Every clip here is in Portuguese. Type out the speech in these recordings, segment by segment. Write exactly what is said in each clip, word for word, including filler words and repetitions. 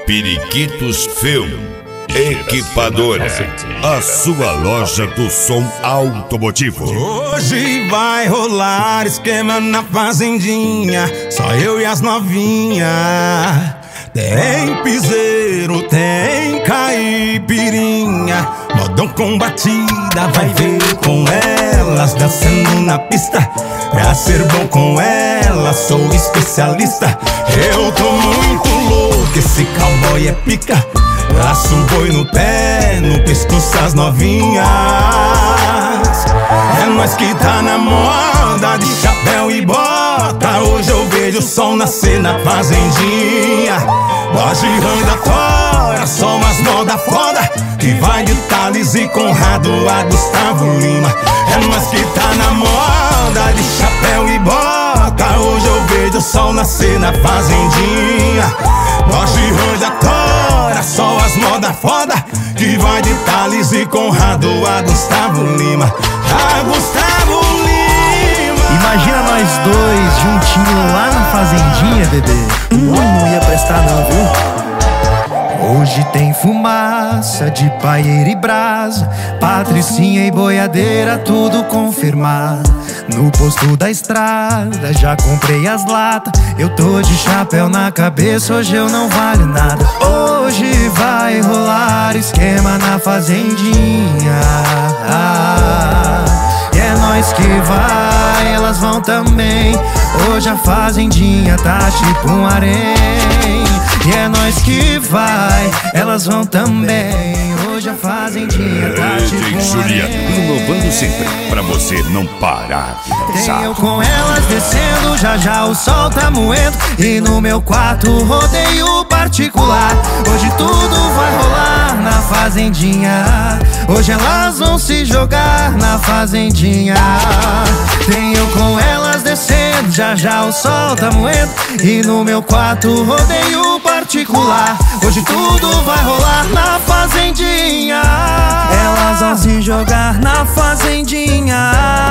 Periquitos Film Equipadora, a sua loja do som automotivo. Hoje vai rolar esquema na fazendinha, só eu e as novinhas. Tem piseiro, tem caipirinha, modão com batida, vai ver com elas dançando na pista. Pra ser bom com elas, sou especialista. Eu tô muito louco, esse cowboy é pica. Laço um boi no pé, no pescoço as novinhas. É nós que tá na moda, de chapéu e bota. Hoje eu vejo o sol nascer na fazendinha. Dodge, Honda, Tora, só umas moda foda, que vai de Thales e Conrado a Gustavo Lima. É nós que tá na moda, de chapéu e bota. Hoje eu vejo o sol nascer na fazendinha. Dodge, Honda, Tora, só as moda foda, que vai de Thales e Conrado a Gustavo Lima. A Gustavo Lima. Imagina nós dois juntinhos lá na fazendinha, bebê. Hum, não ia prestar não, viu? Hoje tem fumaça de paieira e brasa, patricinha e boiadeira, tudo confirmado. No posto da estrada já comprei as latas. Eu tô de chapéu na cabeça, hoje eu não valho nada. Hoje vai rolar esquema na fazendinha. Ah, e é nós que vai, elas vão também. Hoje a fazendinha tá tipo um harém. E é nós que vai, elas vão também. Hoje a fazendinha tá Ei, tipo um Juliano, harém. inovando sempre, pra você não parar de dançar. Tem eu com elas descendo, já já o sol tá moendo. E no meu quarto rodeio particular. Hoje tudo vai rolar na fazendinha. Hoje elas vão se jogar na fazendinha. Tem eu com elas descendo, já já o sol tá moendo. E no meu quarto rodeio particular. Hoje tudo vai rolar na fazendinha. Elas vão se jogar na fazendinha.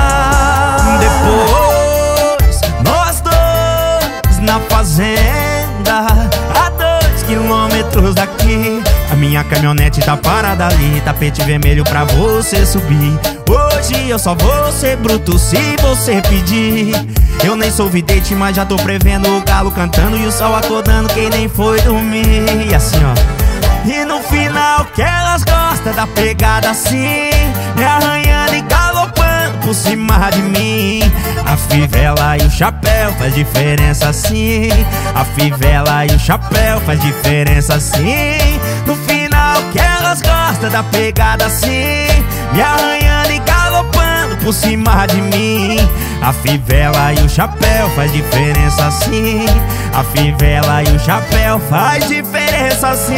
Depois, nós dois na fazenda, a dois quilômetros daqui. A minha caminhonete tá parada ali, tapete vermelho pra você subir. Hoje eu só vou ser bruto se você pedir. Eu nem sou vidente, mas já tô prevendo o galo cantando e o sol acordando quem nem foi dormir. E assim ó. E no final que elas gostam da pegada assim, me arranhando e galopando por cima de mim. A fivela e o chapéu faz diferença assim. A fivela e o chapéu faz diferença assim. No final que elas gostam da pegada assim, me arranhando e galopando por cima de mim. A fivela e o chapéu faz diferença assim. A fivela e o chapéu faz diferença assim.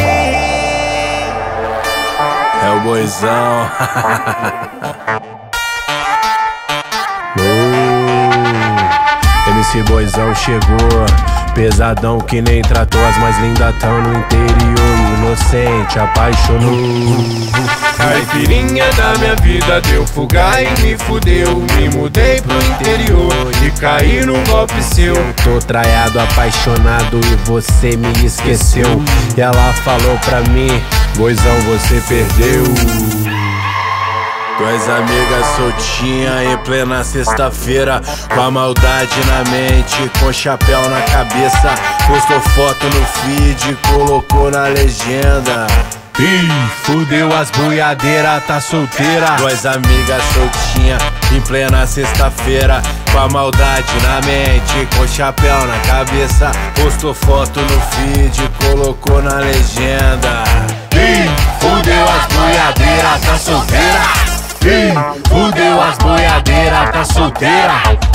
É o boizão. oh, M C Boizão chegou, pesadão que nem tratou. As mais lindas tão no interior, inocente, apaixonou. Caipirinha da minha vida deu fuga e me fudeu. Me mudei pro interior e caí num golpe seu. Tô traiado, apaixonado e você me esqueceu. E ela falou pra mim, Boizão, você perdeu. Duas amigas soltinhas em plena sexta-feira, com a maldade na mente, com chapéu na cabeça. Postou foto no feed, colocou na legenda. Ih, fudeu as boiadeiras, tá solteira. Duas amigas soltinhas em plena sexta-feira, com a maldade na mente, com chapéu na cabeça. Postou foto no feed, colocou na legenda. Ih, fudeu as boiadeiras, tá solteira. Ih, fudeu as boiadeiras, tá solteira.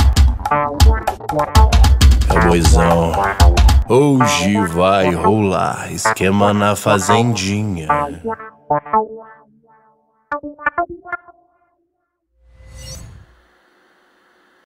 É o Boizão. Hoje vai rolar esquema na fazendinha.